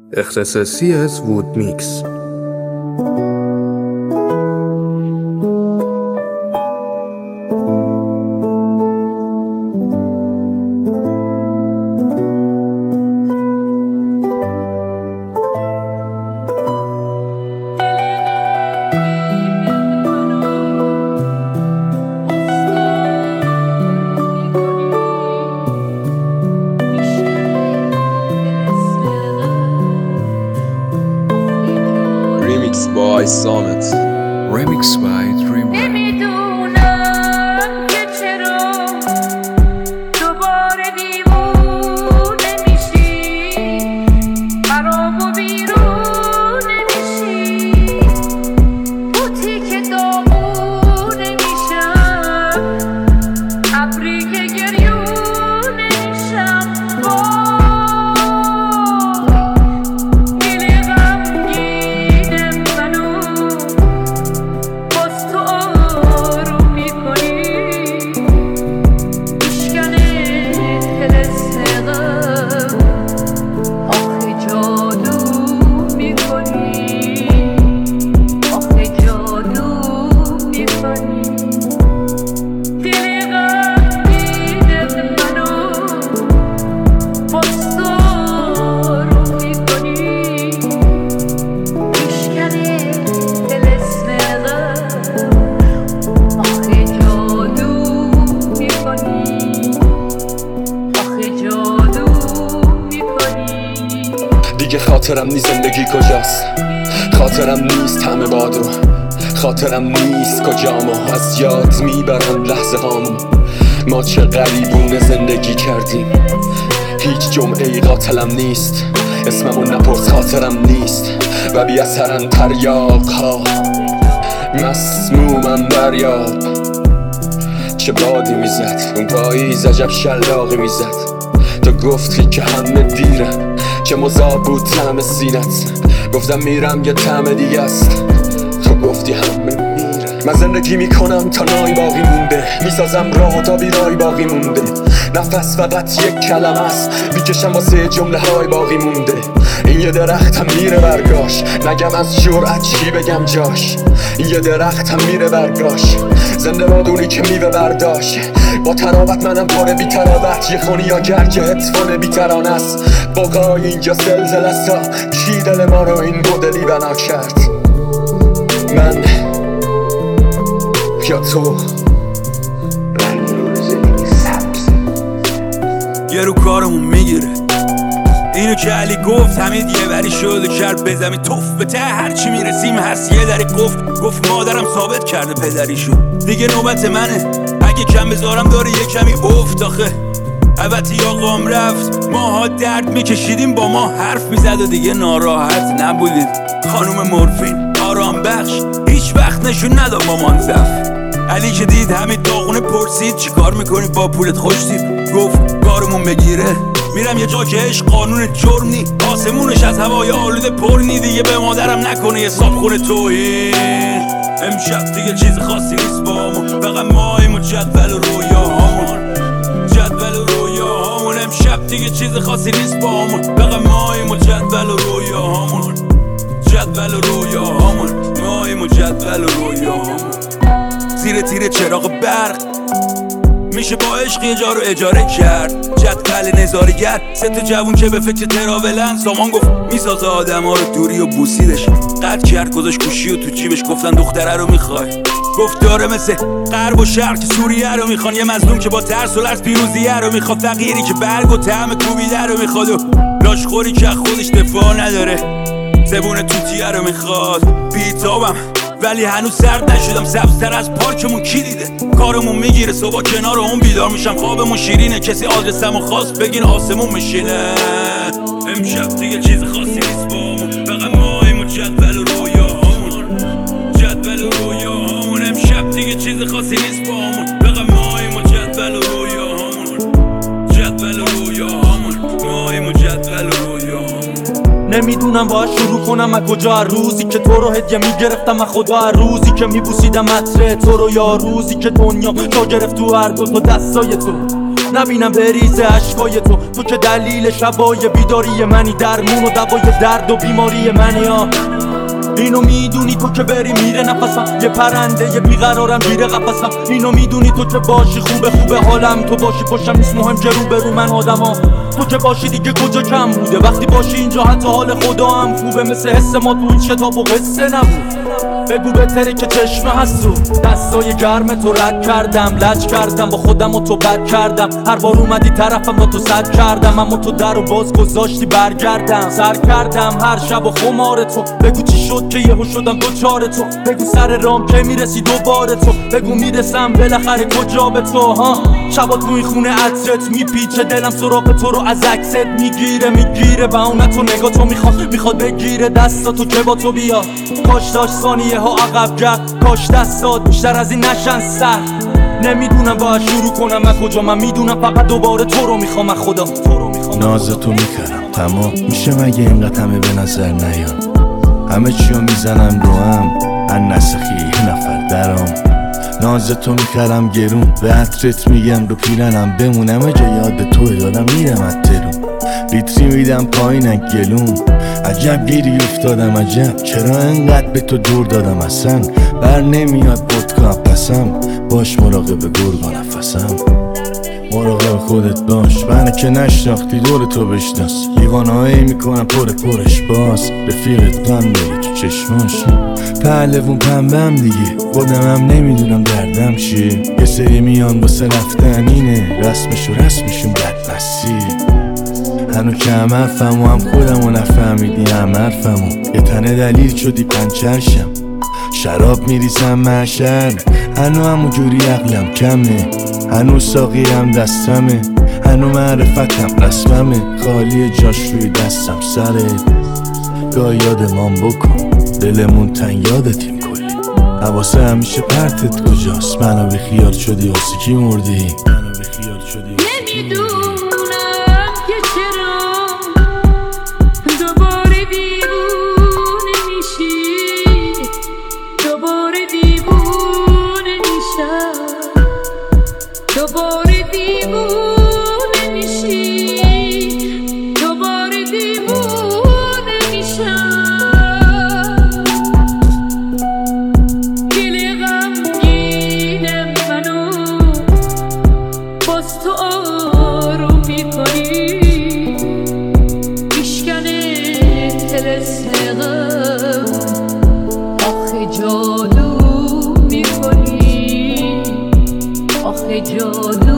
اختصاصی از وود میکس. Remix by Summit. Remix by Dreamweaver. نمیدونم که چرا دوباره دیوونه میشی، برام و بیرون نمیشی، بوتی که داغونه میشم، ابری که گریونه میشم. دیگه خاطرم نیست زندگی کجاست، خاطرم نیست همه بادو، خاطرم نیست کجامو از یاد میبرن لحظه هامو. ما چه غریبونه زندگی کردیم، هیچ جمعه ای قاتلم نیست، اسممو نپرس خاطرم نیست و بی اثرن تریاق ها، مسمومم دریاب. چه بادی میزد اون پاییز، عجب شلاقی میزد. تو گفتی که همه دیرن، چه مذاب بود طعم سینت. گفتم میرم یه طعم دیگه است، تو گفتی همه میرن. من زندگی میکنم تا نای باقی مونده، میسازم راه تا بیرای باقی مونده. نفس فقط یک کلمه است، میکشم واسه جمله های باقی مونده. این یه درختم میره برگاش، نگم از جرأت چی بگم جاش. این یه درختم میره برگاش، زنده بادونی که میوه برداشت. با تراوت منم پر بی تراوت، یه خونیاگر که هتفون بی ترانه است. بقای اینجا زلزله است، کی دل ما رو این مدلی بنا کرد؟ من یا تو؟ یه رو کارمون میگیره اینو که علی گفت، حمید یه بری شد و کرد به زمین توف. به ته هرچی میرسیم هست یه دری گفت مادرم ثابت کرده پدریشو. دیگه نوبت منه، اگه کم بذارم داره یه کمی افت. آخه البته آقام رفت، ماها درد میکشیدیم، با ما حرف میزد و دیگه ناراحت نبودیم. خانوم مورفین آرام بخش هیچ وقت نشون نداد مامان زف. علی که دید حمید داغونه پرسید چی کار میکنی با پولت خوشتیم. گفت کارمون بگیره میرم یه جا که عشق قانون جرم نی، آسمونش از هوای آلوده پر نی. دیگه به مادرم نکنه حساب خونه توهین. امشب دیگه چیز خاصی نیست بامون، فقط ماییم و جدول و رویاهامون. جدول و رویاهامون امشب دیگه چیز خاصی نیست بامون، فقط ماییم و جدول و رویاهامون. جدول و رویاهامون، ماییم و جدول و رویاهامون. زیر تیر چراغ برق میشه با عشق یه جا رو اجاره کرد. جدول نظارگر سه تا جوون که به فکر تراولن. سامان گفت میسازه آدم ها رو دوری و بوسیدش. قد کرد گذاشت گوشی و تو جیبش. گفتن دختره رو میخوای؟ گفت داره مثل غرب و شرق که سوریه رو میخوان. یه مظلوم که با ترس و لرز پیروزیه رو میخواد. فقیری که برگ و طعم کوبیده رو میخواد و لاشخوری که خودش دفاع نداره. زبون توتیه رو میخواد. بیتابم ولی هنوز سرد نشدم، سبزتر از پارکمون کی دیده. کارمون میگیره صبح کنار اون بیدار میشم، خوابمون شیرینه. کسی آدرسمو خواست بگین آسمون میشینه. امشب دیگه چیز خاصی نیست بامون، فقط ماییم و جدول و رویاهامون. جدول و رویاهامون امشب دیگه چیز خاصی نیست بامون، فقط ماییم و جدول و رویاهامون. جدول و رویاهامون، ماییم و جدول و رویاهامون. نمیدونم باید شروع کنم از کجا. روزی که تو رو هدیه میگرفتم از خدا، روزی که میبوسیدم عطر تو رو، یا روزی که دنیا جا گرفت تو هر دو تا دستای تو. نبینم بریزه اشکای تو که دلیل شبای بیداری منی، درمون و دوای درد و بیماری منی ها. اینو میدونی تو که بری میره نفسم، یه پرنده یه بیقرارم گیره قفسم. اینو میدونی تو که باشی خوبه حالم، تو باشی پشتم نیست مهم که رو برو من آدمم. تو که باشی دیگه کجا کم بوده، وقتی باشی اینجا حتی حال خدا هم خوبه. مثل حس ما تو این کتاب و قصه نبود. بگو بهتره که چشمه هست رو دستای گرم تو رد کردم، لج کردم با خودم و تو بد کردم. هر بار اومدی طرفم با تو صد کردم، اما تو در و باز گذاشتی برگردم. سر کردم هر شب و خمار تو، بگو چی شد که یهو شدم دوچار تو. بگو سر رام که میرسی دوباره تو، بگو میرسم بالاخره کجا به تو ها. شبا تو این خونه عطرت میپیچه، دلم سراغ تو رو از عکست میگیره و اون تو نگاه تو میخواد بگیره دستاتو که با تو بیا. کاش داشت ثانیه ها عقب کرد، کاش دستات بیشتر از این نشن سر. نمیدونم باید شروع کنم از کجا، من میدونم فقط دوباره تو رو میخوام از خدا. نازتو میکردم تمام میشه مگه اینقدر همه به نظر نیان. همه چیو میزنم رو هم ان نسخی یه نفر درام. نازتو میکردم گرون به عطرت میگم رو پیرنم بمونم. اجا یاد توی دادم میرم از ترون، لیتری میدم پایین گلون. عجب گیری افتادم عجب، چرا انقدر به تو دور دادم اصلا. بر نمیاد بودکا پسم، باش مراقب گرگا نفسم. مراقب خودت باش، منو که نشناختی دور تو بشناس. لیوانهایی میکنم پرش باز، رفیقت غم داری تو چشماش. پهلوون پنبم دیگه، خودمم نمیدونم دردم چیه. یه سری میان واسه رفتن اینه، رسمشون بدمستی. هنو که هم حرفم و هم خودمو نفهمیدی هم حرفمو. یه تنه دلیل شدی پنچرشم، شراب میریسم محشر. هنو همو جوری عقلم کمه، هنو ساقیم دستمه. هنو معرفتم رسممه، خالی جاش روی دستم سره. گاه یادمان بکن دلمون تن یادتیم کلی. حواسه همیشه پرتت کجاست، منو بیخیال شدی واسه کی مردی. نمیدونم که چرا دوباره دیوونه میشی، دوباره دیوونه میشم، دوباره دیوونه میشی، دوباره دیوونه میشم. دل غمگینم منو باز تو آروم میکنی، میشکنه طلسم غم، آخه جادو میکنی، آخه جادو